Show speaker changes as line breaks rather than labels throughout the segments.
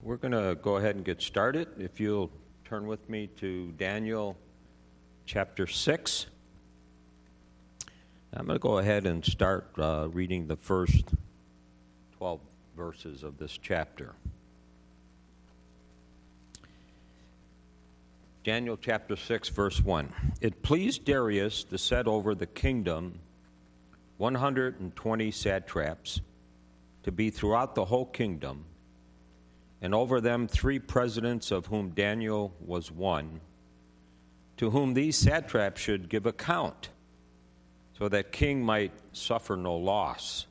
We're going to go ahead and get started. If you'll turn with me to Daniel chapter 6. I'm going to go ahead and start reading the first 12 verses of this chapter. Daniel chapter 6, verse 1. It pleased Darius to set over the kingdom 120 satraps to be throughout the whole kingdom, and over them 3 presidents, of whom Daniel was one, to whom these satraps should give account, so that king might suffer no loss.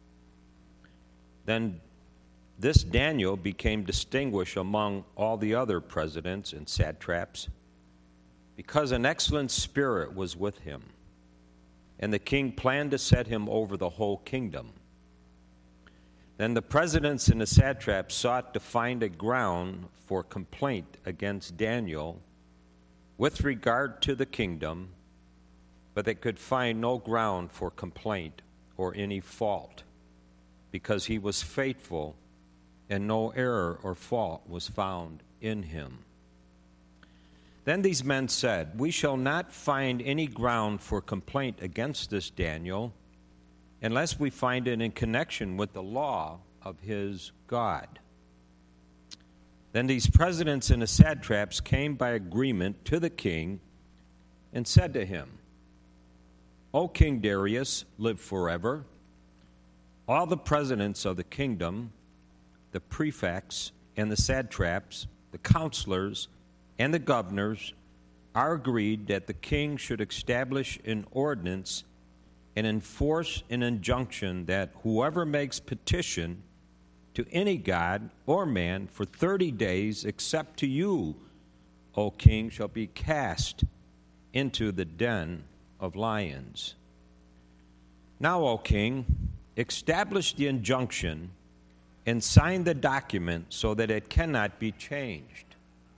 Then this Daniel became distinguished among all the other presidents and satraps, because an excellent spirit was with him, and the king planned to set him over the whole kingdom. Then the presidents and the satraps sought to find a ground for complaint against Daniel with regard to the kingdom, but they could find no ground for complaint or any fault, because he was faithful and no error or fault was found in him. Then these men said, "We shall not find any ground for complaint against this Daniel, unless we find it in connection with the law of his God." Then these presidents and the satraps came by agreement to the king and said to him, "O King Darius, live forever. All the presidents of the kingdom, the prefects and the satraps, the counselors and the governors, are agreed that the king should establish an ordinance and enforce an injunction that whoever makes petition to any god or man for 30 days, except to you, O king, shall be cast into the den of lions. Now, O king, establish the injunction and sign the document so that it cannot be changed.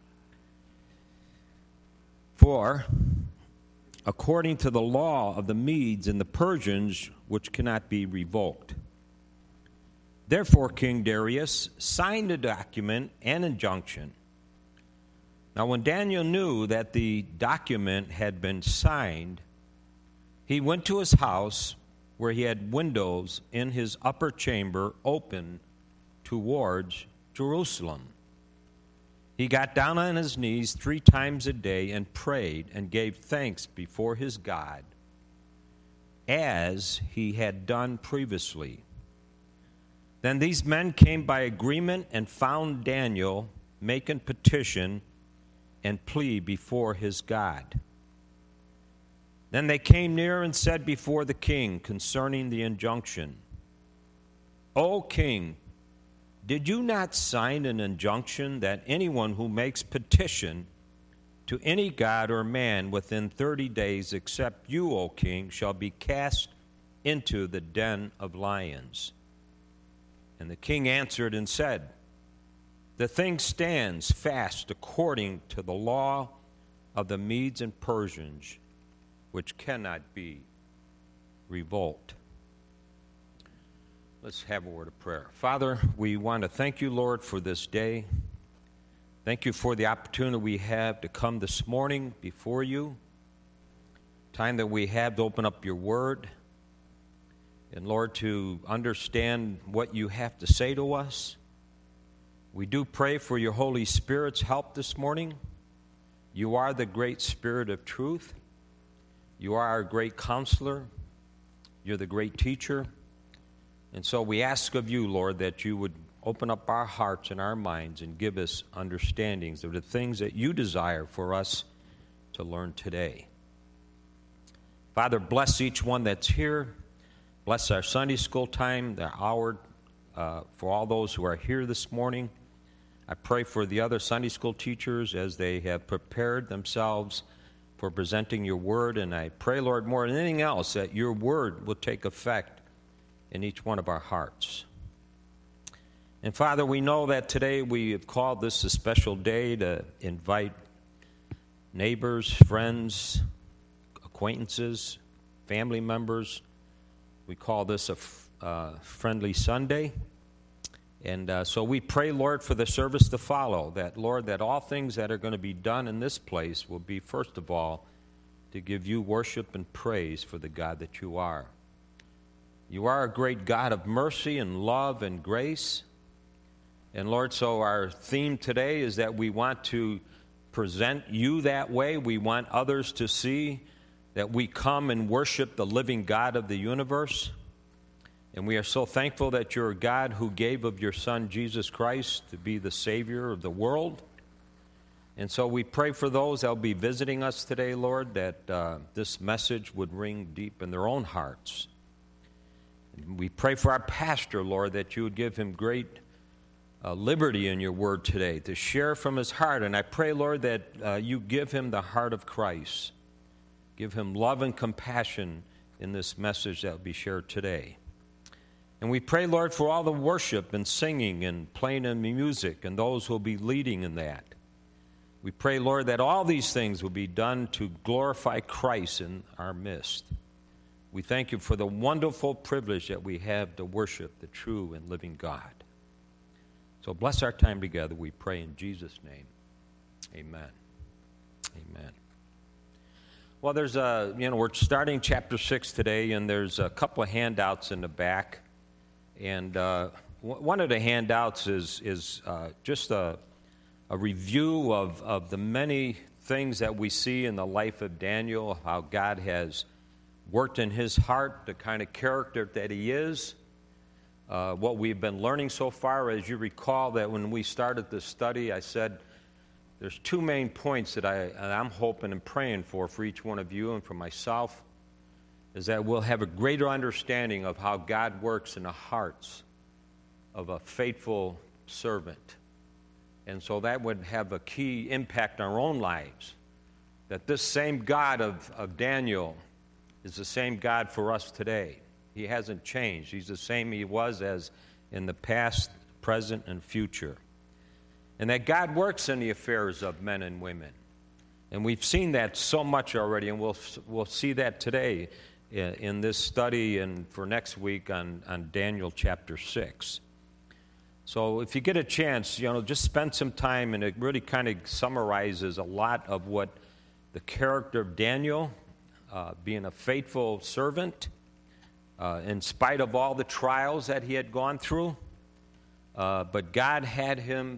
For according to the law of the Medes and the Persians, which cannot be revoked. Therefore, King Darius signed the document and injunction. Now, when Daniel knew that the document had been signed, he went to his house, where he had windows in his upper chamber open towards Jerusalem. He got down on his knees 3 times a day and prayed and gave thanks before his God, as he had done previously. Then these men came by agreement and found Daniel making petition and plea before his God. Then they came near and said before the king concerning the injunction, "O king, did you not sign an injunction that anyone who makes petition to any god or man within 30 days, except you, O king, shall be cast into the den of lions?" And the king answered and said, "The thing stands fast according to the law of the Medes and Persians, which cannot be revoked." Let's have a word of prayer. Father, we want to thank you, Lord, for this day. Thank you for the opportunity we have to come this morning before you, time that we have to open up your word, and Lord, to understand what you have to say to us. We do pray for your Holy Spirit's help this morning. You are the great Spirit of truth. You are our great counselor. You're the great teacher. And so we ask of you, Lord, that you would open up our hearts and our minds and give us understandings of the things that you desire for us to learn today. Father, bless each one that's here. Bless our Sunday school time, the hour, for all those who are here this morning. I pray for the other Sunday school teachers as they have prepared themselves for presenting your word. And I pray, Lord, more than anything else, that your word will take effect in each one of our hearts. And Father, we know that today we have called this a special day to invite neighbors, friends, acquaintances, family members. We call this a Friendly Sunday. And so we pray, Lord, for the service to follow, that, Lord, that all things that are going to be done in this place will be, first of all, to give you worship and praise for the God that you are. You are a great God of mercy and love and grace. And, Lord, so our theme today is that we want to present you that way. We want others to see that we come and worship the living God of the universe. And we are so thankful that you're a God who gave of your Son, Jesus Christ, to be the Savior of the world. And so we pray for those that will be visiting us today, Lord, that this message would ring deep in their own hearts. And we pray for our pastor, Lord, that you would give him great liberty in your word today to share from his heart. And I pray, Lord, that you give him the heart of Christ. Give him love and compassion in this message that will be shared today. And we pray, Lord, for all the worship and singing and playing in music and those who will be leading in that. We pray, Lord, that all these things will be done to glorify Christ in our midst. We thank you for the wonderful privilege that we have to worship the true and living God. So bless our time together, we pray in Jesus' name. Amen. Amen. Well, there's we're starting chapter 6 today, and there's a couple of handouts in the back. And one of the handouts is just a review of the many things that we see in the life of Daniel, how God has worked in his heart, the kind of character that he is, what we've been learning so far. As you recall that when we started this study, I said there's two main points that I'm hoping and praying for each one of you and for myself, is that we'll have a greater understanding of how God works in the hearts of a faithful servant. And so that would have a key impact on our own lives, that this same God of Daniel is the same God for us today. He hasn't changed. He's the same he was as in the past, present, and future. And that God works in the affairs of men and women. And we've seen that so much already, and we'll see that today in this study and for next week on Daniel chapter 6. So if you get a chance, just spend some time, and it really kind of summarizes a lot of what the character of Daniel, being a faithful servant, in spite of all the trials that he had gone through. But God had him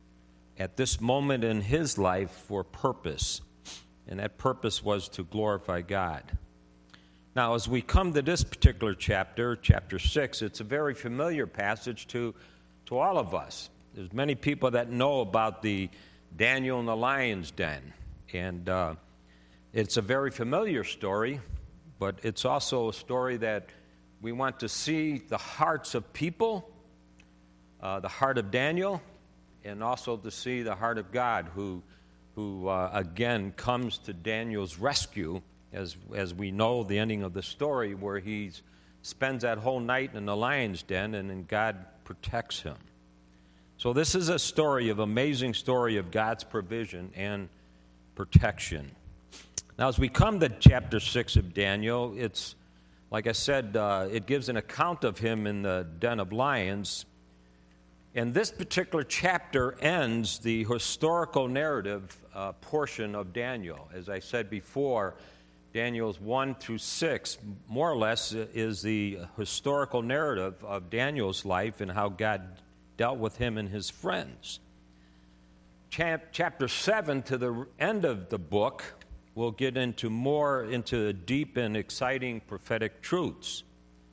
at this moment in his life for a purpose, and that purpose was to glorify God. Now, as we come to this particular chapter, chapter 6, it's a very familiar passage to all of us. There's many people that know about the Daniel in the lion's den, and it's a very familiar story, but it's also a story that we want to see the hearts of people, the heart of Daniel, and also to see the heart of God, who again comes to Daniel's rescue, as we know the ending of the story, where he spends that whole night in the lion's den, and then God protects him. So this is a story, amazing story of God's provision and protection. Now, as we come to chapter 6 of Daniel, it's, like I said, it gives an account of him in the den of lions. And this particular chapter ends the historical narrative portion of Daniel. As I said before, Daniel's 1 through 6, more or less, is the historical narrative of Daniel's life and how God dealt with him and his friends. Chapter 7 to the end of the book will get into deep and exciting prophetic truths.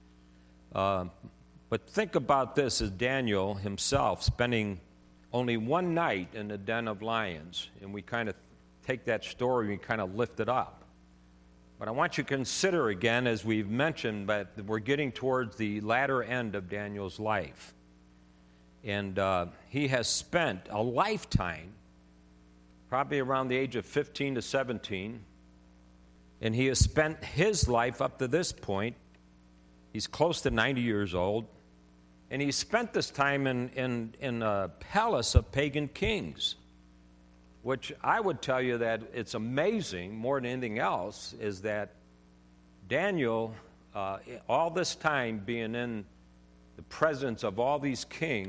But think about this as Daniel himself spending only one night in the den of lions, and we kind of take that story and kind of lift it up. But I want you to consider again, as we've mentioned, that we're getting towards the latter end of Daniel's life. And he has spent a lifetime, probably around the age of 15 to 17, and he has spent his life up to this point. He's close to 90 years old, and he spent this time in a palace of pagan kings, which I would tell you that it's amazing more than anything else is that Daniel, all this time being in the presence of all these kings,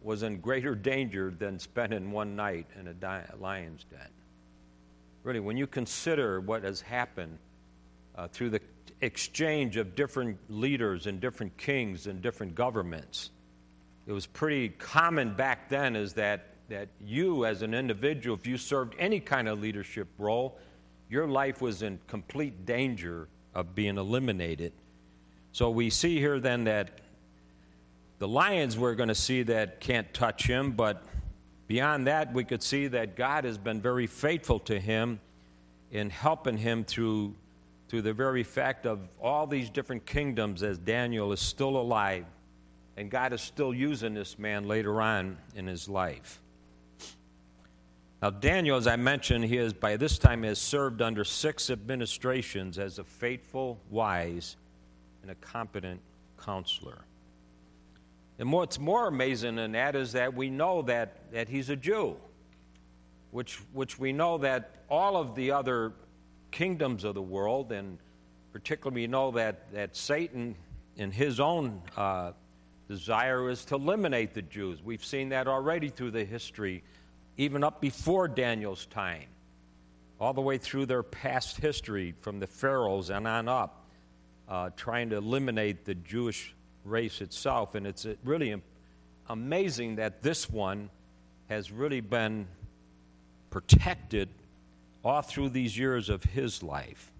was in greater danger than spending one night in a lion's den. Really, when you consider what has happened through the exchange of different leaders and different kings and different governments, it was pretty common back then is that you as an individual, if you served any kind of leadership role, your life was in complete danger of being eliminated. So we see here then that the lions we're going to see that can't touch him, but beyond that we could see that God has been very faithful to him in helping him through the very fact of all these different kingdoms as Daniel is still alive, and God is still using this man later on in his life. Now Daniel, as I mentioned, he has by this time has served under 6 administrations as a faithful, wise, and a competent counselor. And what's more amazing than that is that we know that he's a Jew, which we know that all of the other kingdoms of the world, and particularly we know that Satan in his own desire is to eliminate the Jews. We've seen that already through the history, even up before Daniel's time, all the way through their past history from the pharaohs and on up, trying to eliminate the Jewish race itself. And it's really amazing that this one has really been protected all through these years of his life.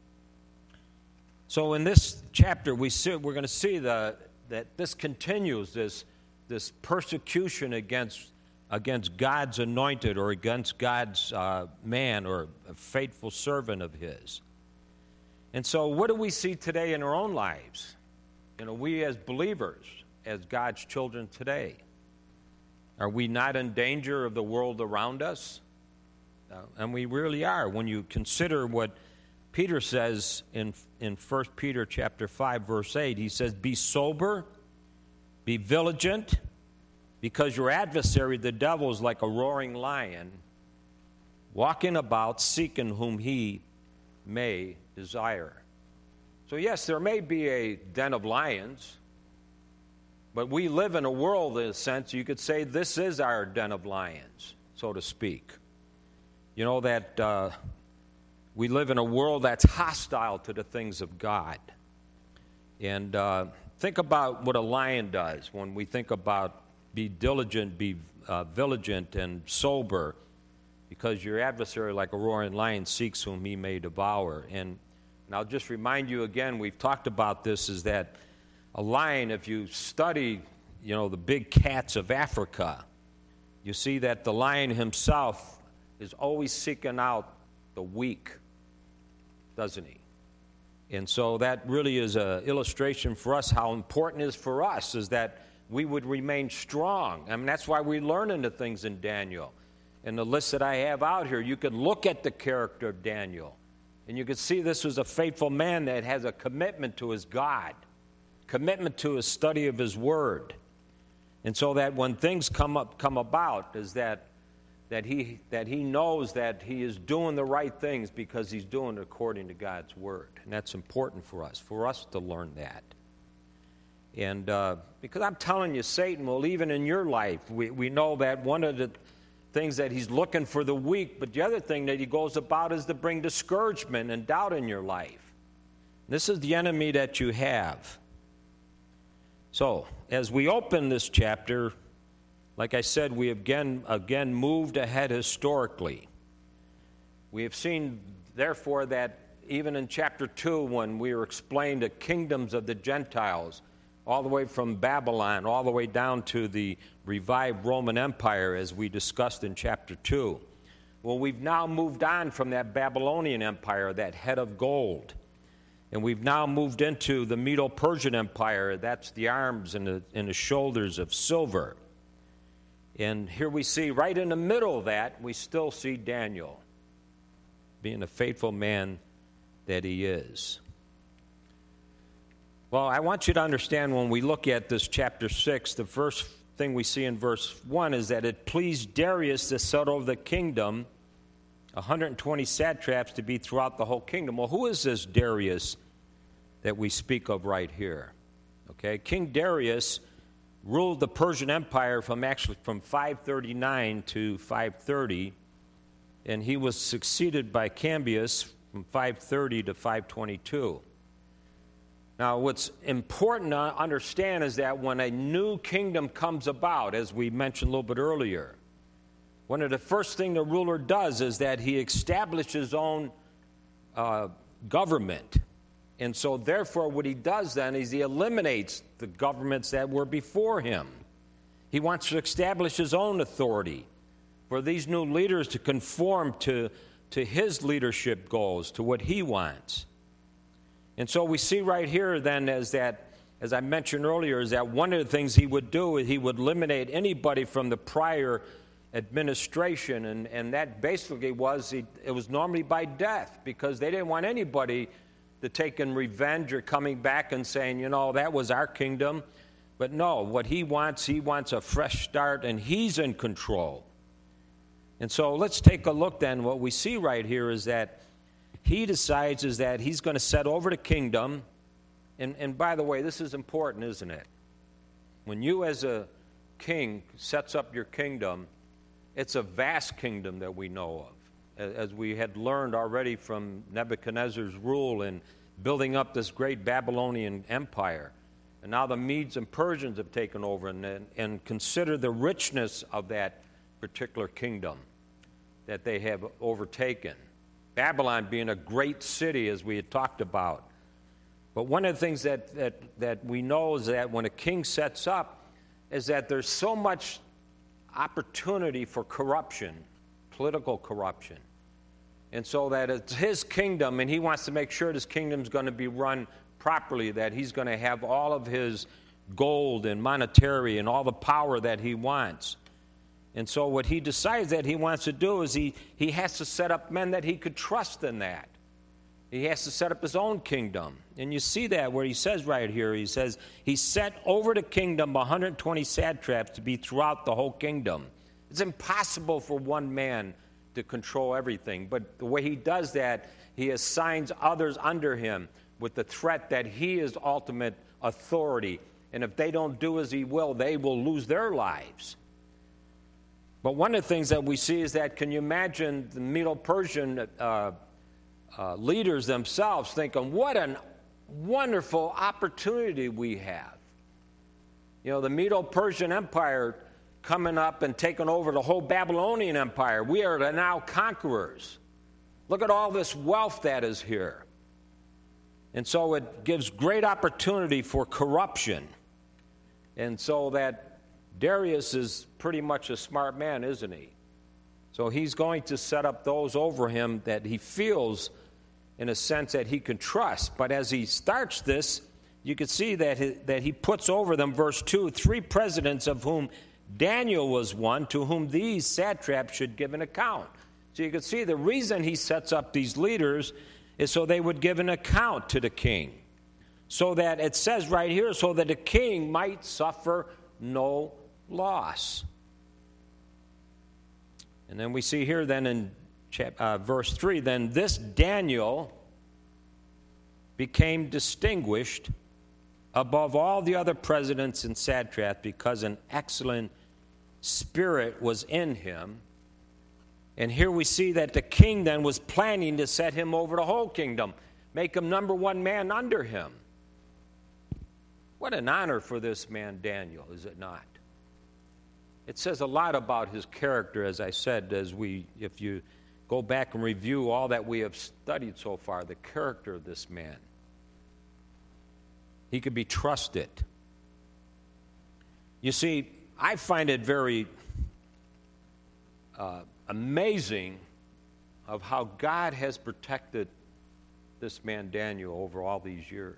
So in this chapter, we're going to see that this continues, this persecution against God's anointed or against God's man or a faithful servant of his. And so what do we see today in our own lives? We as believers, as God's children today, are we not in danger of the world around us? And we really are. When you consider what Peter says in 1 Peter chapter 5, verse 8, he says, "Be sober, be vigilant, because your adversary, the devil, is like a roaring lion, walking about, seeking whom he may desire." So yes, there may be a den of lions, but we live in a world, in a sense, you could say this is our den of lions, so to speak. That we live in a world that's hostile to the things of God. And think about what a lion does when we think about be diligent, be vigilant, and sober, because your adversary, like a roaring lion, seeks whom he may devour. And I'll just remind you again, we've talked about this, is that a lion, if you study, the big cats of Africa, you see that the lion himself is always seeking out the weak, doesn't he? And so that really is an illustration for us how important it is for us is that we would remain strong. I mean, that's why we're learning the things in Daniel. In the list that I have out here, you could look at the character of Daniel, and you could see this was a faithful man that has a commitment to his God, commitment to his study of his word. And so that when things come about is that he knows that he is doing the right things because he's doing it according to God's word. And that's important for us to learn that. And because I'm telling you, Satan will, even in your life, we know that one of the things that he's looking for the weak, but the other thing that he goes about is to bring discouragement and doubt in your life. This is the enemy that you have. So, as we open this chapter, like I said, we have again moved ahead historically. We have seen, therefore, that even in chapter 2, when we were explained the kingdoms of the Gentiles, all the way from Babylon, all the way down to the revived Roman Empire, as we discussed in chapter 2. Well, we've now moved on from that Babylonian Empire, that head of gold. And we've now moved into the Medo-Persian Empire. That's the arms and the shoulders of silver. And here we see, right in the middle of that, we still see Daniel being a faithful man that he is. Well, I want you to understand when we look at this chapter 6, the first thing we see in verse 1 is that it pleased Darius to set over the kingdom 120 satraps to be throughout the whole kingdom. Well, who is this Darius that we speak of right here? Okay, King Darius ruled the Persian Empire from 539 to 530, and he was succeeded by Cambyses from 530 to 522. Now, what's important to understand is that when a new kingdom comes about, as we mentioned a little bit earlier, one of the first things the ruler does is that he establishes his own government. And so, therefore, what he does then is he eliminates the governments that were before him. He wants to establish his own authority for these new leaders to conform to his leadership goals, to what he wants. And so we see right here then as I mentioned earlier, is that one of the things he would do is he would eliminate anybody from the prior administration, and that basically it was normally by death, because they didn't want anybody to taking revenge or coming back and saying, that was our kingdom. But no, what he wants a fresh start, and he's in control. And so let's take a look then. What we see right here is that he decides is that he's going to set over the kingdom. And by the way, this is important, isn't it? When you as a king sets up your kingdom, it's a vast kingdom that we know of. As we had learned already from Nebuchadnezzar's rule in building up this great Babylonian empire. And now the Medes and Persians have taken over, and consider the richness of that particular kingdom that they have overtaken. Babylon being a great city, as we had talked about. But one of the things that we know is that when a king sets up is that there's so much opportunity for corruption, political corruption. And so that it's his kingdom, and he wants to make sure this kingdom's going to be run properly, that he's going to have all of his gold and monetary and all the power that he wants. And so what he decides that he wants to do is he has to set up men that he could trust in that. He has to set up his own kingdom. And you see that where he says right here, he says, he set over the kingdom 120 satraps to be throughout the whole kingdom. It's impossible for one man to control everything. But the way he does that, he assigns others under him with the threat that he is ultimate authority. And if they don't do as he will, they will lose their lives. But one of the things that we see is that, can you imagine the Medo-Persian leaders themselves thinking, what a wonderful opportunity we have. The Medo-Persian Empire coming up and taking over the whole Babylonian Empire. We are the now conquerors. Look at all this wealth that is here. And so it gives great opportunity for corruption. And so that Darius is pretty much a smart man, isn't he? So he's going to set up those over him that he feels, in a sense, that he can trust. But as he starts this, you can see that he puts over them, verse 2, 3 presidents, of whom Daniel was one, to whom these satraps should give an account. So you can see the reason he sets up these leaders is so they would give an account to the king. So that it says right here, so that the king might suffer no loss. And then we see here then in verse 3, then this Daniel became distinguished above all the other presidents and satraps because an excellent spirit was in him. And here we see that the king then was planning to set him over the whole kingdom, make him number one man under him. What an honor for this man Daniel, is it not? It says a lot about his character, as I said, if you go back and review all that we have studied so far, the character of this man. He could be trusted. You see, I find it very amazing of how God has protected this man Daniel over all these years.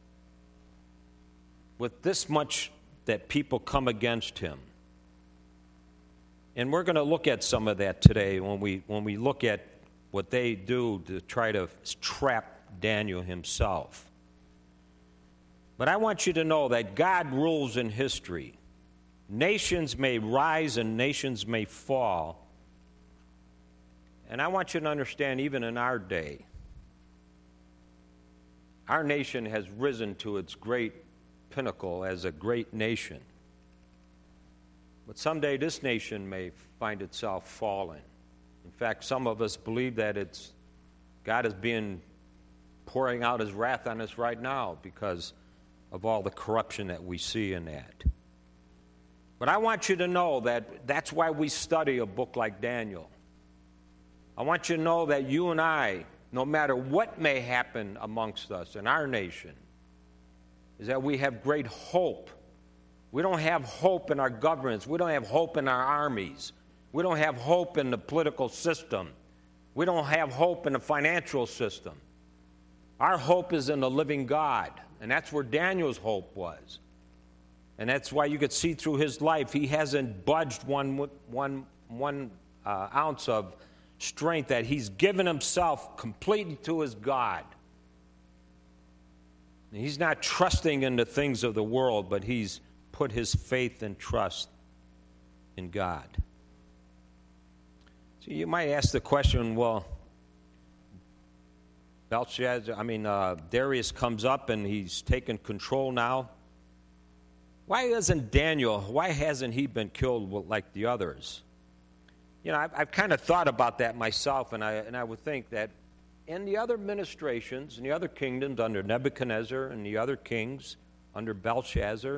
With this much that people come against him. And we're going to look at some of that today when we look at what they do to try to trap Daniel himself. But I want you to know that God rules in history. Nations may rise and nations may fall. And I want you to understand, even in our day, our nation has risen to its great pinnacle as a great nation. But someday this nation may find itself fallen. In fact, some of us believe that God is pouring out his wrath on us right now because of all the corruption that we see in that. But I want you to know that that's why we study a book like Daniel. I want you to know that you and I, no matter what may happen amongst us in our nation, is that we have great hope. We don't have hope in our governments. We don't have hope in our armies. We don't have hope in the political system. We don't have hope in the financial system. Our hope is in the living God, and that's where Daniel's hope was. And that's why you could see through his life, he hasn't budged one ounce of strength, that he's given himself completely to his God. And he's not trusting in the things of the world, but he's put his faith and trust in God. So you might ask the question, well, Darius comes up and he's taken control now. Why hasn't he been killed like the others? I've kind of thought about that myself, and I would think that in the other administrations, in the other kingdoms under Nebuchadnezzar and the other kings under Belshazzar,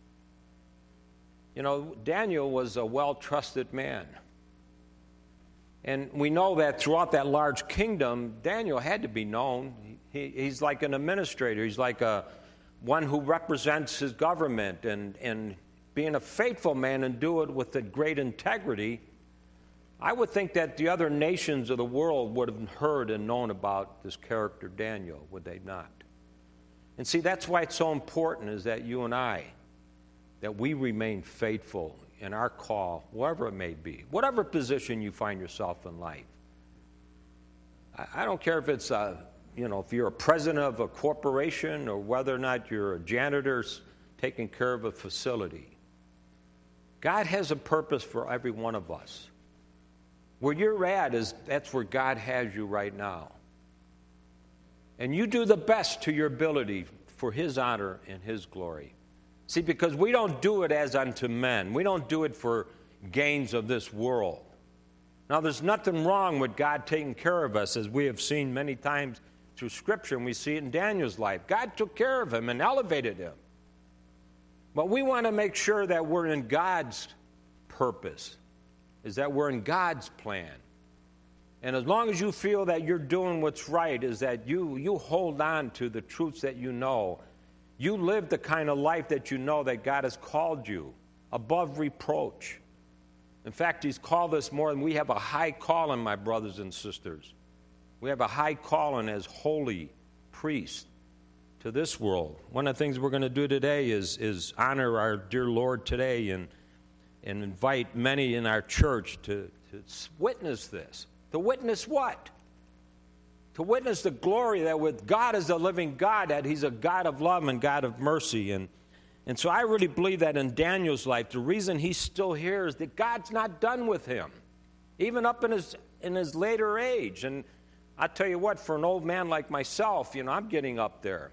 Daniel was a well-trusted man. And we know that throughout that large kingdom, Daniel had to be known. He's like an administrator. He's like one who represents his government, and being a faithful man and do it with a great integrity. I would think that the other nations of the world would have heard and known about this character Daniel, would they not? And see, that's why it's so important, is that you and I, that we remain faithful in our call, wherever it may be, whatever position you find yourself in life. I don't care if it's, if you're a president of a corporation or whether or not you're a janitor taking care of a facility. God has a purpose for every one of us. Where you're at that's where God has you right now. And you do the best to your ability for his honor and his glory. See, because we don't do it as unto men. We don't do it for gains of this world. Now, there's nothing wrong with God taking care of us, as we have seen many times through Scripture, and we see it in Daniel's life. God took care of him and elevated him. But we want to make sure that we're in God's purpose, is that we're in God's plan. And as long as you feel that you're doing what's right, is that you hold on to the truths that you know. You live the kind of life that you know that God has called you, above reproach. In fact, he's called us more, and we have a high calling, my brothers and sisters. We have a high calling as holy priests to this world. One of the things we're going to do today is honor our dear Lord today and invite many in our church to witness this. To witness what? To witness the glory that with God is a living God, that he's a God of love and God of mercy. And so I really believe that in Daniel's life, the reason he's still here is that God's not done with him, even up in his later age. And I tell you what, for an old man like myself, I'm getting up there.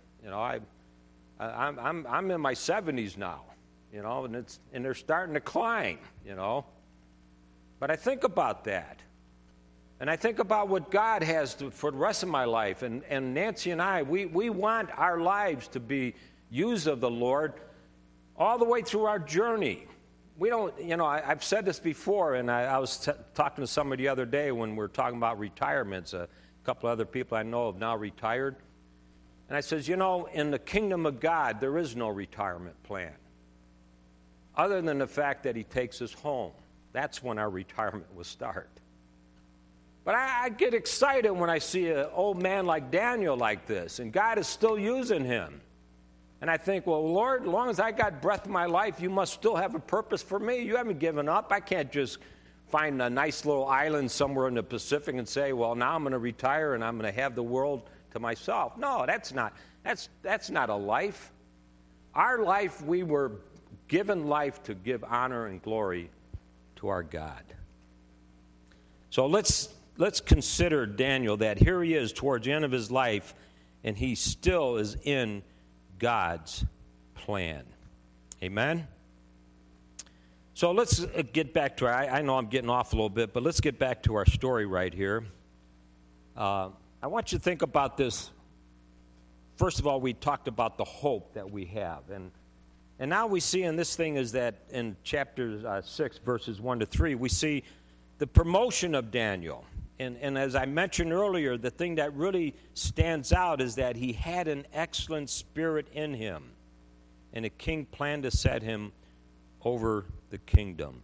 I'm in my 70s now, and they're starting to climb, But I think about that. And I think about what God has for the rest of my life. And Nancy and I, we want our lives to be used of the Lord all the way through our journey. We don't, I've said this before, and I was talking to somebody the other day when we were talking about retirements. A couple of other people I know have now retired. And I says, in the kingdom of God, there is no retirement plan. Other than the fact that he takes us home. That's when our retirement will start. But I get excited when I see an old man like Daniel like this, and God is still using him. And I think, well, Lord, as long as I got breath in my life, you must still have a purpose for me. You haven't given up. I can't just find a nice little island somewhere in the Pacific and say, well, now I'm going to retire and I'm going to have the world to myself. No, that's not a life. Our life, we were given life to give honor and glory to our God. So let's consider Daniel, that here he is towards the end of his life, and he still is in God's plan. Amen? So let's get back to I know I'm getting off a little bit, but let's get back to our story right here. I want you to think about this. First of all, we talked about the hope that we have. And now we see in this thing is that in chapter 6, verses 1 to 3, we see the promotion of Daniel. And as I mentioned earlier, the thing that really stands out is that he had an excellent spirit in him. And the king planned to set him over the kingdom.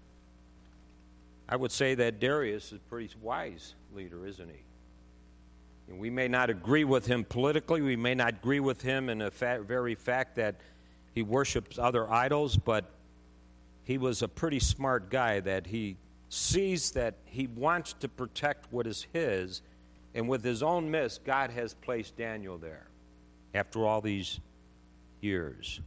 I would say that Darius is a pretty wise leader, isn't he? And we may not agree with him politically. We may not agree with him in the very fact that he worships other idols, but he was a pretty smart guy that he sees that he wants to protect what is his, and with his own midst, God has placed Daniel there after all these years.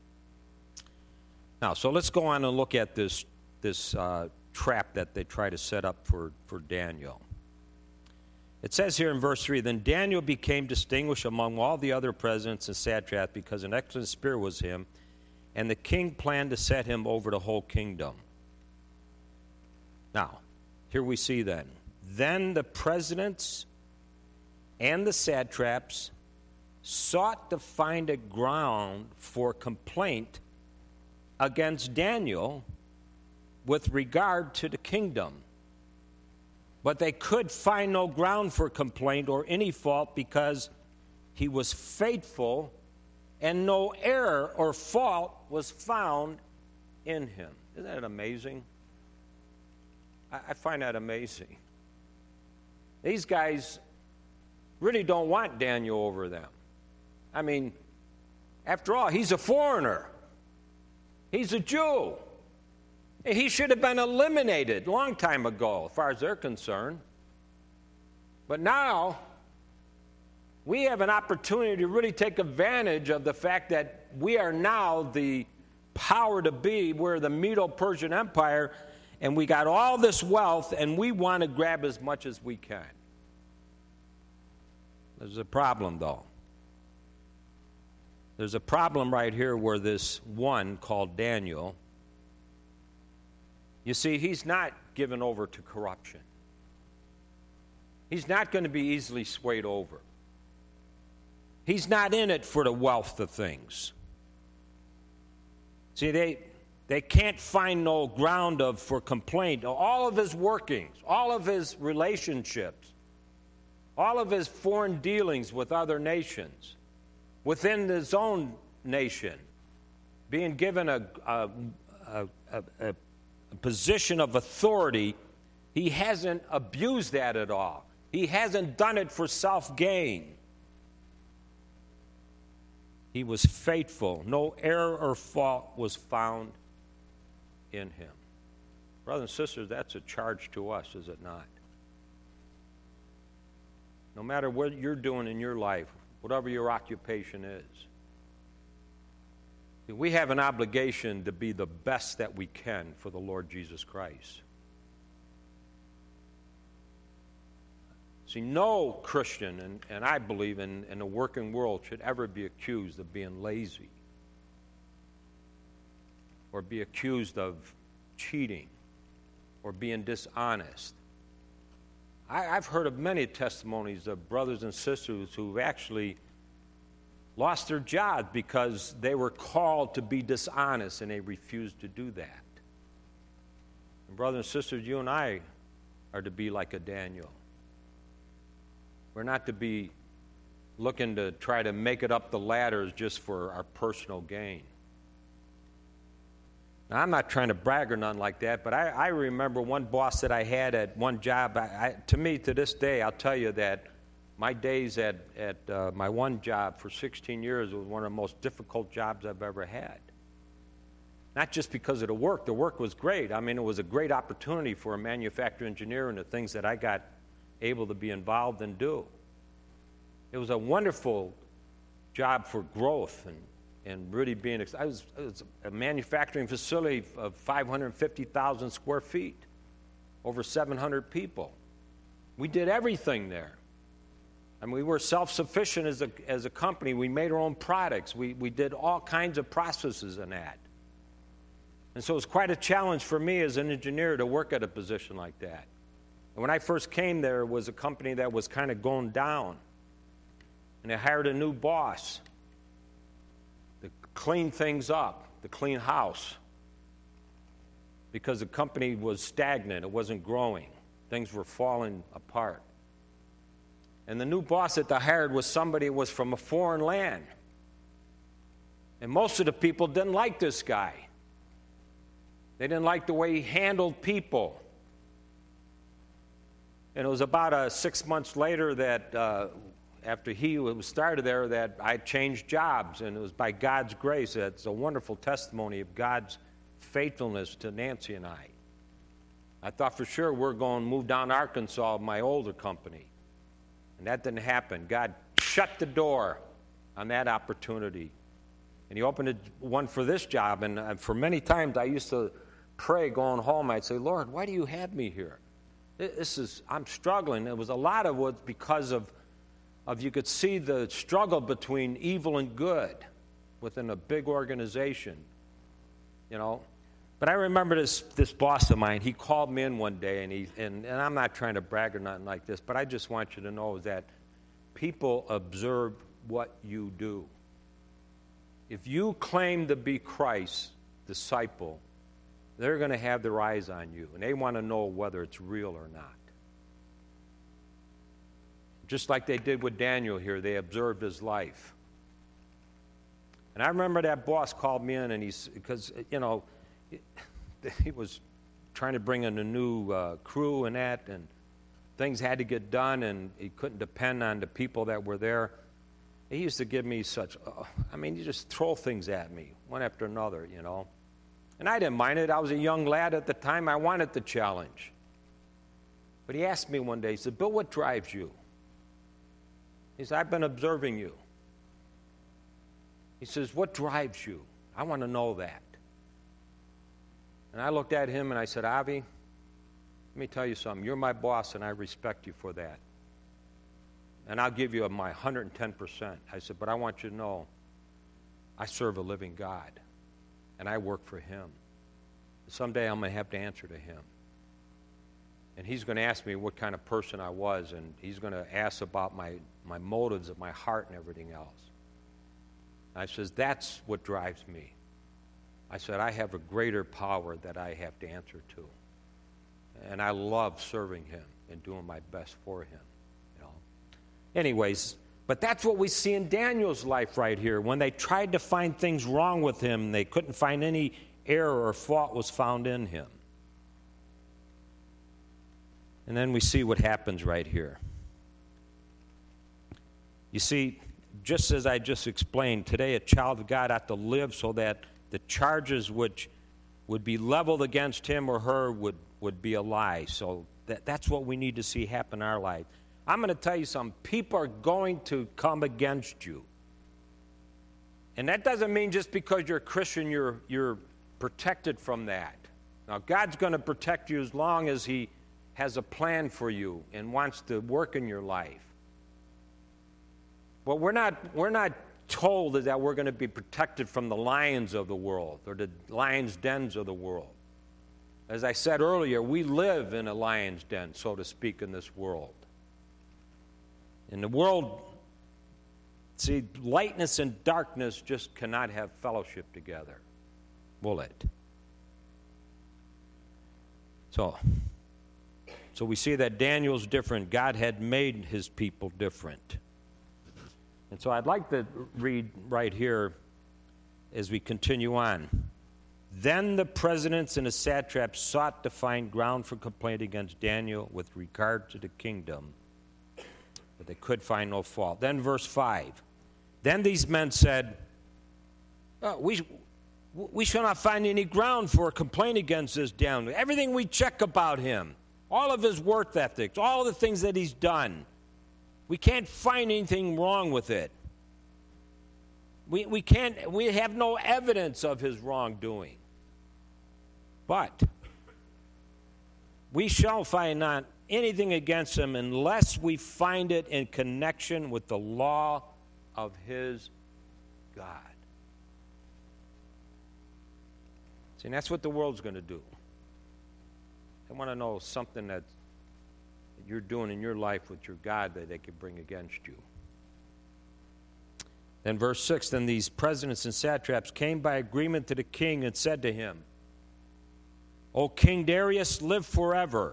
Now, so let's go on and look at this trap that they try to set up for Daniel. It says here in verse 3, "Then Daniel became distinguished among all the other presidents and satraps because an excellent spirit was him, and the king planned to set him over the whole kingdom." Now, here we see then the presidents and the satraps sought to find a ground for complaint against Daniel with regard to the kingdom. But they could find no ground for complaint or any fault because he was faithful and no error or fault was found in him. Isn't that amazing? I find that amazing. These guys really don't want Daniel over them. I mean, after all, he's a foreigner. He's a Jew. He should have been eliminated a long time ago, as far as they're concerned. But now, we have an opportunity to really take advantage of the fact that we are now the power to be. We're the Medo-Persian Empire, and we got all this wealth, and we want to grab as much as we can. There's a problem, though. There's a problem right here where this one called Daniel, you see, he's not given over to corruption. He's not going to be easily swayed over. He's not in it for the wealth of things. See, they can't find no ground for complaint. All of his workings, all of his relationships, all of his foreign dealings with other nations, within his own nation, being given a position of authority, he hasn't abused that at all. He hasn't done it for self-gain. He was faithful. No error or fault was found in him. Brothers and sisters, that's a charge to us, is it not? No matter what you're doing in your life, whatever your occupation is, we have an obligation to be the best that we can for the Lord Jesus Christ. See, no Christian, and I believe in the working world, should ever be accused of being lazy or be accused of cheating or being dishonest. I've heard of many testimonies of brothers and sisters who've actually lost their jobs because they were called to be dishonest and they refused to do that. And brothers and sisters, you and I are to be like a Daniel. We're not to be looking to try to make it up the ladders just for our personal gain. Now, I'm not trying to brag or nothing like that, but I remember one boss that I had at one job. To me, to this day, I'll tell you that my days at my one job for 16 years was one of the most difficult jobs I've ever had. Not just because of the work. The work was great. I mean, it was a great opportunity for a manufacturing engineer and the things that I got able to be involved and do. It was a wonderful job for growth and really being excited. It was a manufacturing facility of 550,000 square feet, over 700 people. We did everything there. I mean, we were self-sufficient as a company. We made our own products. We did all kinds of processes in that. And so it was quite a challenge for me as an engineer to work at a position like that. And when I first came there, it was a company that was kind of going down. And they hired a new boss to clean things up, to clean house. Because the company was stagnant, it wasn't growing. Things were falling apart. And the new boss that they hired was somebody who was from a foreign land. And most of the people didn't like this guy. They didn't like the way he handled people. And it was about 6 months later that, after he was started there, that I changed jobs. And it was by God's grace. It's a wonderful testimony of God's faithfulness to Nancy and I. I thought for sure we're going to move down to Arkansas, my older company. And that didn't happen. God shut the door on that opportunity. And he opened one for this job. And for many times I used to pray going home. I'd say, Lord, why do you have me here? I'm struggling. It was a lot of it because of you could see the struggle between evil and good within a big organization, you know. But I remember this boss of mine. He called me in one day, and I'm not trying to brag or nothing like this, but I just want you to know that people observe what you do. If you claim to be Christ's disciple, they're going to have their eyes on you, and they want to know whether it's real or not. Just like they did with Daniel here, they observed his life. And I remember that boss called me in, and because, you know, he was trying to bring in a new crew and that, and things had to get done, and he couldn't depend on the people that were there. He used to give me he just throw things at me, one after another, you know. And I didn't mind it. I was a young lad at the time. I wanted the challenge. But he asked me one day, he said, Bill, what drives you? He said, I've been observing you. He says, what drives you? I want to know that. And I looked at him and I said, Avi, let me tell you something. You're my boss and I respect you for that. And I'll give you my 110%. I said, but I want you to know I serve a living God and I work for him. Someday I'm going to have to answer to him. And he's going to ask me what kind of person I was, and he's going to ask about my motives of my heart and everything else. I says, that's what drives me. I said, I have a greater power that I have to answer to. And I love serving him and doing my best for him. You know. Anyways, but that's what we see in Daniel's life right here. When they tried to find things wrong with him, they couldn't find any error or fault was found in him. And then we see what happens right here. You see, just as I just explained, today a child of God ought to live so that the charges which would be leveled against him or her would be a lie. So that's what we need to see happen in our life. I'm going to tell you something. People are going to come against you. And that doesn't mean just because you're a Christian you're protected from that. Now, God's going to protect you as long as he has a plan for you and wants to work in your life. But we're not told that we're going to be protected from the lions of the world or the lions' dens of the world. As I said earlier, we live in a lion's den, so to speak, in this world. In the world, see, lightness and darkness just cannot have fellowship together, will it? So we see that Daniel's different. God had made his people different. And so I'd like to read right here as we continue on. Then the presidents and the satraps sought to find ground for complaint against Daniel with regard to the kingdom, but they could find no fault. Then verse 5. Then these men said, we shall not find any ground for a complaint against this Daniel. Everything we check about him, all of his work ethics, all the things that he's done, we can't find anything wrong with it. We have no evidence of his wrongdoing. But we shall find not anything against him unless we find it in connection with the law of his God. See, and that's what the world's going to do. They want to know something that you're doing in your life with your God that they can bring against you. Then verse 6, then these presidents and satraps came by agreement to the king and said to him, O King Darius, live forever.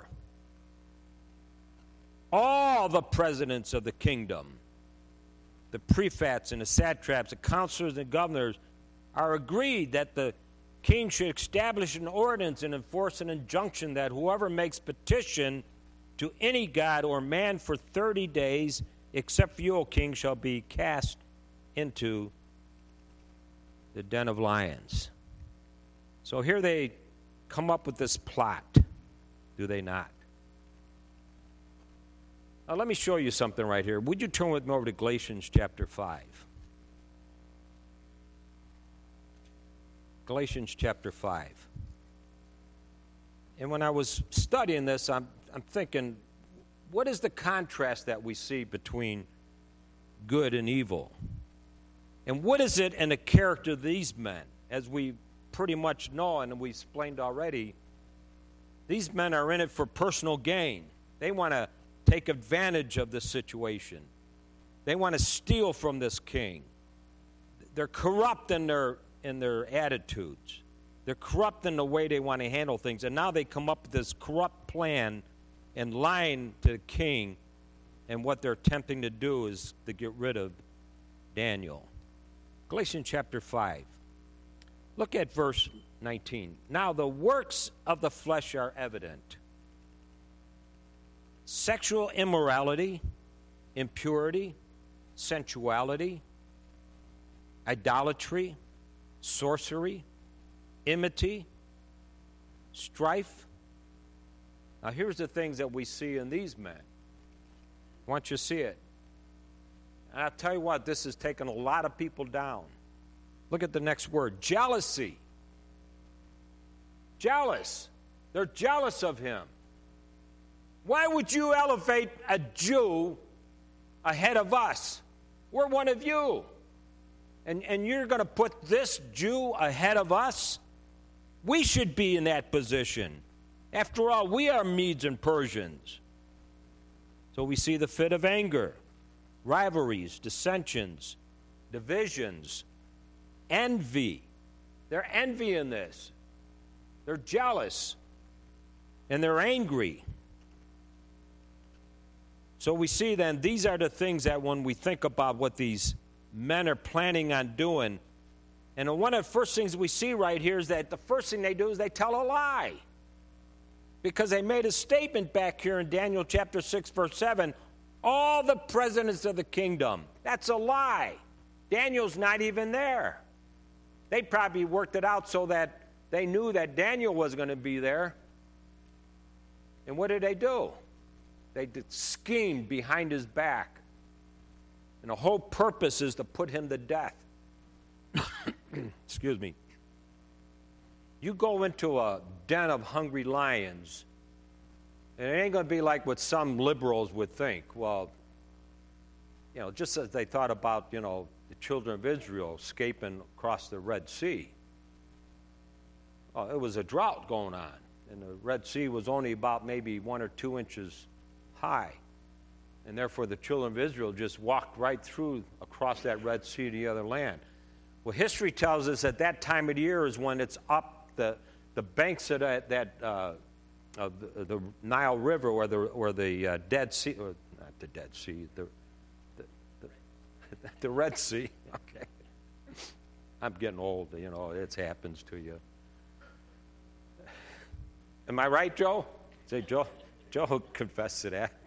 All the presidents of the kingdom, the prefects and the satraps, the counselors and governors, are agreed that the king should establish an ordinance and enforce an injunction that whoever makes petition to any god or man for 30 days, except for you, O king, shall be cast into the den of lions. So here they come up with this plot, do they not? Now let me show you something right here. Would you turn with me over to Galatians chapter 5? Galatians chapter 5. And when I was studying this, I'm thinking, what is the contrast that we see between good and evil? And what is it in the character of these men? As we pretty much know and we explained already, these men are in it for personal gain. They want to take advantage of the situation. They want to steal from this king. They're corrupt in their attitudes. They're corrupt in the way they want to handle things. And now they come up with this corrupt plan and lying to the king. And what they're attempting to do is to get rid of Daniel. Galatians chapter 5. Look at verse 19. Now the works of the flesh are evident: sexual immorality, impurity, sensuality, idolatry, sorcery, enmity, strife. Now here's the things that we see in these men. I want you to see it. And I'll tell you what, this has taken a lot of people down. Look at the next word: jealousy. Jealous. They're jealous of him. Why would you elevate a Jew ahead of us? We're one of you. And you're going to put this Jew ahead of us? We should be in that position. After all, we are Medes and Persians. So we see the fit of anger, rivalries, dissensions, divisions, envy. They're envying this. They're jealous. And they're angry. So we see then these are the things that when we think about what these men are planning on doing, and one of the first things we see right here is that the first thing they do is they tell a lie. Because they made a statement back here in Daniel chapter 6, verse 7, all the presidents of the kingdom. That's a lie. Daniel's not even there. They probably worked it out so that they knew that Daniel was going to be there. And what did they do? They schemed behind his back. And the whole purpose is to put him to death. Excuse me. You go into a den of hungry lions, and it ain't going to be like what some liberals would think. Well, just as they thought about, the children of Israel escaping across the Red Sea. It was a drought going on, and the Red Sea was only about maybe 1 or 2 inches high. And therefore, the children of Israel just walked right through across that Red Sea to the other land. Well, history tells us that that time of the year is when it's up the banks of of the Nile River or the Dead Sea, or not the Dead Sea, the Red Sea. Okay, I'm getting old. It happens to you. Am I right, Joe? Say, Joe confess to that.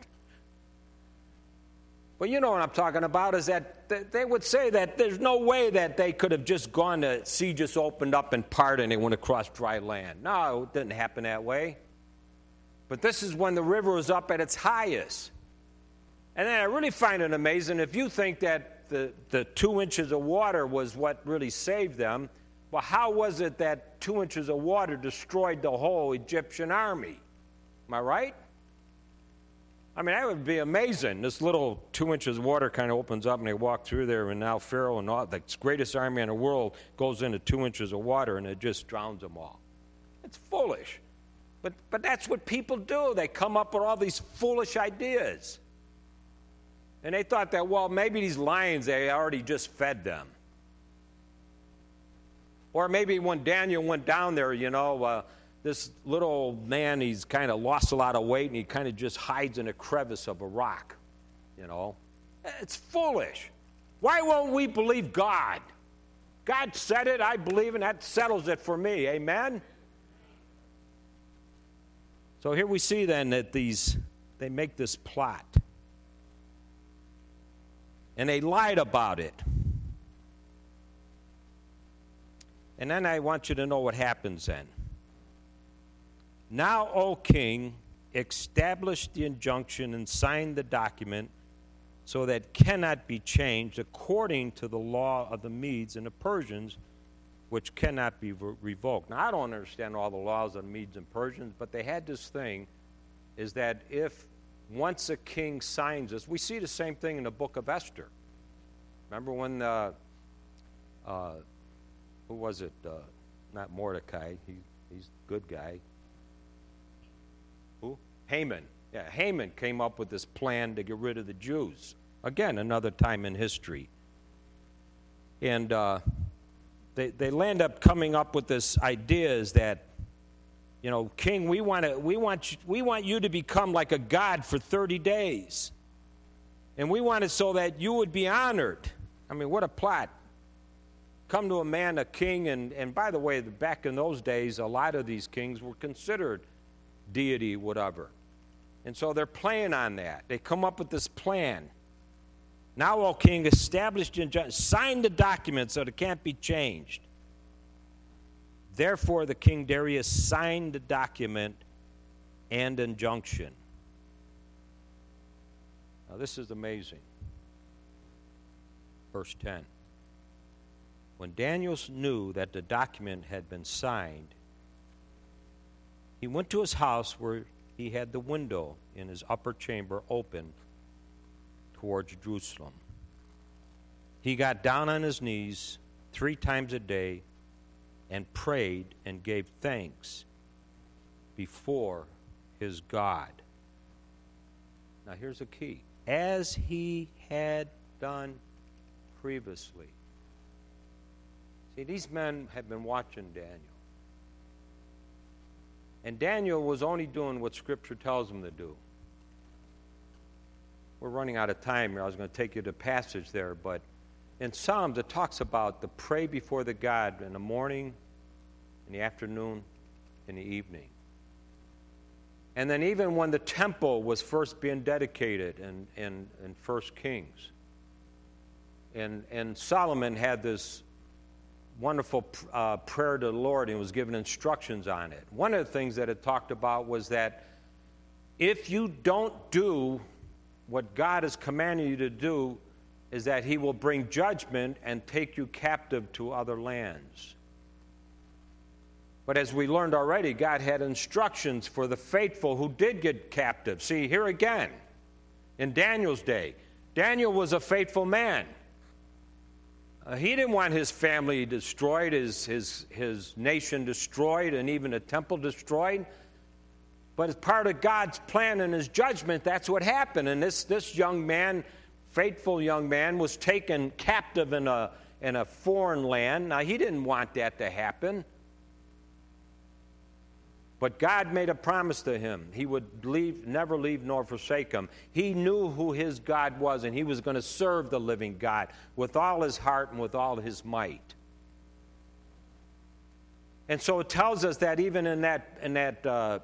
Well, you know what I'm talking about is that they would say that there's no way that they could have just gone, the sea just opened up and parted and they went across dry land. No, it didn't happen that way. But this is when the river was up at its highest. And then I really find it amazing, if you think that the 2 inches of water was what really saved them, well, how was it that 2 inches of water destroyed the whole Egyptian army? Am I right? I mean, that would be amazing. This little 2 inches of water kind of opens up and they walk through there, and now Pharaoh and all the greatest army in the world goes into 2 inches of water and it just drowns them all. It's foolish. But that's what people do. They come up with all these foolish ideas. And they thought that, well, maybe these lions, they already just fed them. Or maybe when Daniel went down there, this little old man, he's kind of lost a lot of weight, and he kind of just hides in a crevice of a rock, It's foolish. Why won't we believe God? God said it, I believe, and that settles it for me. Amen? So here we see then that they make this plot. And they lied about it. And then I want you to know what happens then. Now, O king, establish the injunction and sign the document so that it cannot be changed according to the law of the Medes and the Persians, which cannot be revoked. Now, I don't understand all the laws of the Medes and Persians, but they had this thing, is that if once a king signs this, we see the same thing in the book of Esther. Remember when, who was it? Not Mordecai, he's a good guy. Who? Haman. Yeah, Haman came up with this plan to get rid of the Jews. Again, another time in history. And they land up coming up with this idea is that, King, we want you to become like a god for 30 days. And we want it so that you would be honored. I mean, what a plot. Come to a man, a king, and by the way, back in those days, a lot of these kings were considered deity, whatever. And so they're playing on that. They come up with this plan. Now, O king, established injunction, sign the document so it can't be changed. Therefore, the king Darius signed the document and injunction. Now, this is amazing. Verse 10. When Daniel knew that the document had been signed, he went to his house where he had the window in his upper chamber open towards Jerusalem. He got down on his knees 3 times a day and prayed and gave thanks before his God. Now here's the key. As he had done previously. See, these men had been watching Daniel. And Daniel was only doing what Scripture tells him to do. We're running out of time here. I was going to take you to a passage there, but in Psalms it talks about the pray before the God in the morning, in the afternoon, in the evening. And then even when the temple was first being dedicated in 1 Kings, and Solomon had this wonderful prayer to the Lord and was given instructions on it. One of the things that it talked about was that if you don't do what God is commanding you to do, is that he will bring judgment and take you captive to other lands. But as we learned already, God had instructions for the faithful who did get captive. See, here again, in Daniel's day, Daniel was a faithful man. He didn't want his family destroyed, his nation destroyed, and even a temple destroyed. But as part of God's plan and his judgment, that's what happened. And this young man, faithful young man, was taken captive in a foreign land. Now, he didn't want that to happen. But God made a promise to him. He would never leave nor forsake him. He knew who his God was, and he was going to serve the living God with all his heart and with all his might. And so it tells us that even in that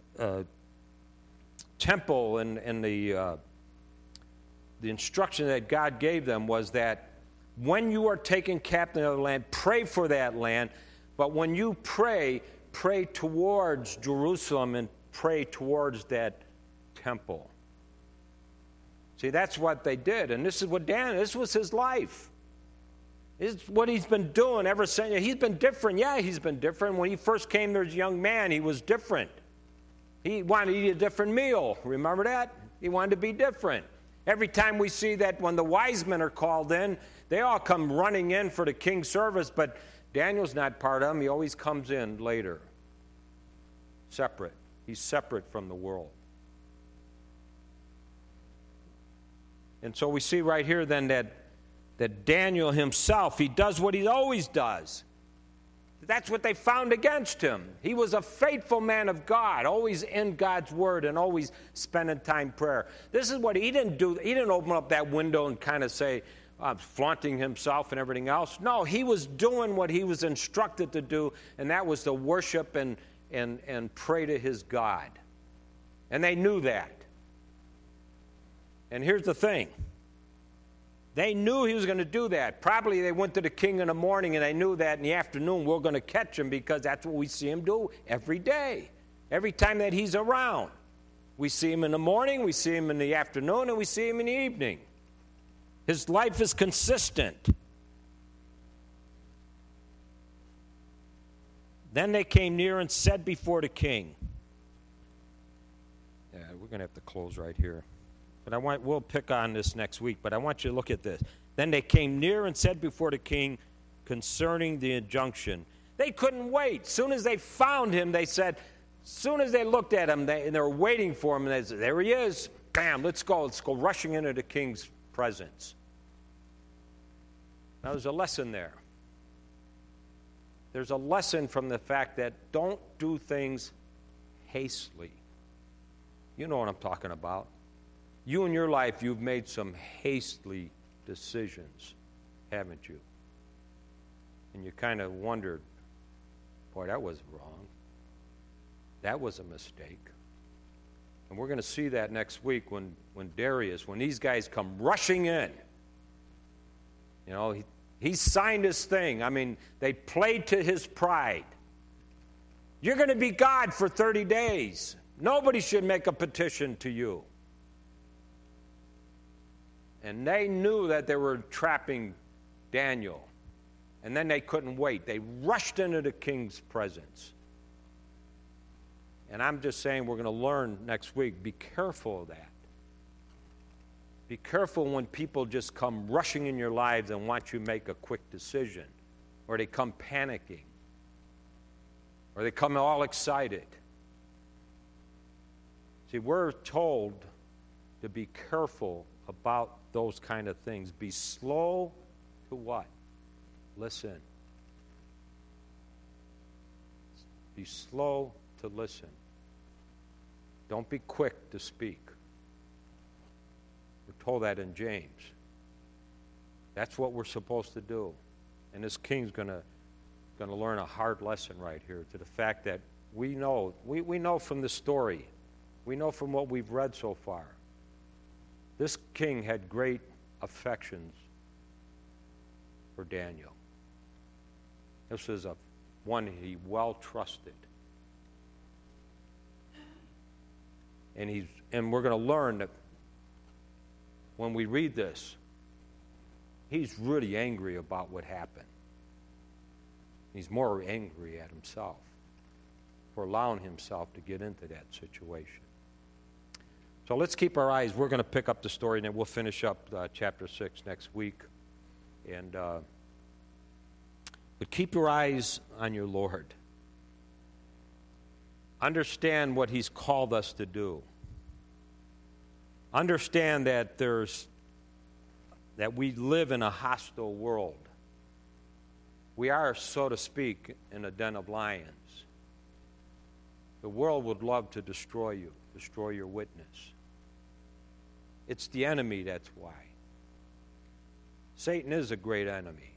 temple and the instruction that God gave them was that when you are taken captive of the land, pray for that land. But when you pray towards Jerusalem and pray towards that temple. See, that's what they did. And this is what this was his life. This is what he's been doing ever since. He's been different. Yeah, he's been different. When he first came there as a young man, he was different. He wanted to eat a different meal. Remember that? He wanted to be different. Every time we see that when the wise men are called in, they all come running in for the king's service, but Daniel's not part of them. He always comes in later. Separate. He's separate from the world. And so we see right here then that Daniel himself, he does what he always does. That's what they found against him. He was a faithful man of God, always in God's word and always spending time prayer. This is what he didn't do. He didn't open up that window and kind of say, flaunting himself and everything else. No, he was doing what he was instructed to do, and that was to worship and pray to his God. And they knew that. And here's the thing. They knew he was going to do that. Probably they went to the king in the morning and they knew that in the afternoon we're going to catch him, because that's what we see him do every day. Every time that he's around. We see him in the morning, we see him in the afternoon, and we see him in the evening. His life is consistent. Then they came near and said before the king. Yeah, we're going to have to close right here. But we'll pick on this next week, but I want you to look at this. Then they came near and said before the king concerning the injunction. They couldn't wait. As soon as they found him, they said, as soon as they looked at him, and they were waiting for him, and they said, there he is. Bam, let's go rushing into the king's presence. Now, there's a lesson there. There's a lesson from the fact that don't do things hastily. You know what I'm talking about. You in your life, you've made some hastily decisions, haven't you? And you kind of wondered, boy, that was wrong. That was a mistake. And we're going to see that next week when Darius, when these guys come rushing in. You know, he signed his thing. I mean, they played to his pride. You're going to be God for 30 days. Nobody should make a petition to you. And they knew that they were trapping Daniel. And then they couldn't wait. They rushed into the king's presence. And I'm just saying, we're going to learn next week, be careful of that. Be careful when people just come rushing in your lives and want you to make a quick decision. Or they come panicking. Or they come all excited. See, we're told to be careful about those kind of things. Be slow to what? Listen. Be slow to listen. Don't be quick to speak. We're told that in James. That's what we're supposed to do. And this king's going to learn a hard lesson right here, to the fact that we know from the story, we know from what we've read so far, this king had great affections for Daniel. This is one he well trusted. And we're going to learn that when we read this, he's really angry about what happened. He's more angry at himself for allowing himself to get into that situation. So let's keep our eyes. We're going to pick up the story, and then we'll finish up chapter 6 next week. But keep your eyes on your Lord. Understand what he's called us to do. Understand that we live in a hostile world. We are, so to speak, in a den of lions. The world would love to destroy you, destroy your witness. It's the enemy, that's why. Satan is a great enemy.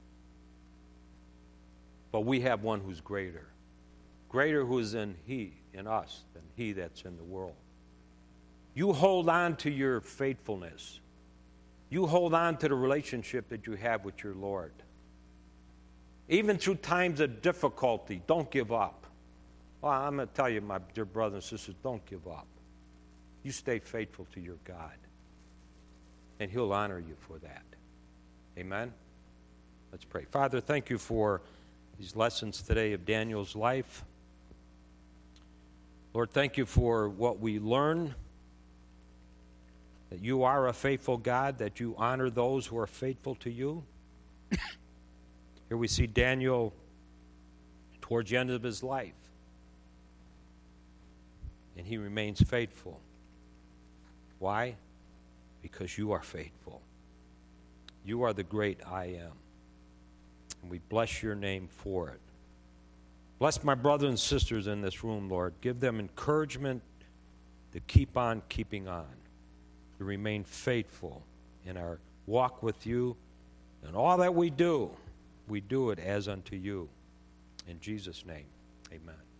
But we have one who's greater. Greater who is in us, than he that's in the world. You hold on to your faithfulness. You hold on to the relationship that you have with your Lord. Even through times of difficulty, don't give up. Well, I'm going to tell you, my dear brothers and sisters, don't give up. You stay faithful to your God. And he'll honor you for that. Amen? Let's pray. Father, thank you for these lessons today of Daniel's life. Lord, thank you for what we learn, that you are a faithful God, that you honor those who are faithful to you. Here we see Daniel towards the end of his life. and he remains faithful. Why? Because you are faithful. You are the great I am. And we bless your name for it. Bless my brothers and sisters in this room, Lord. Give them encouragement to keep on keeping on, to remain faithful in our walk with you. And all that we do it as unto you. In Jesus' name, amen.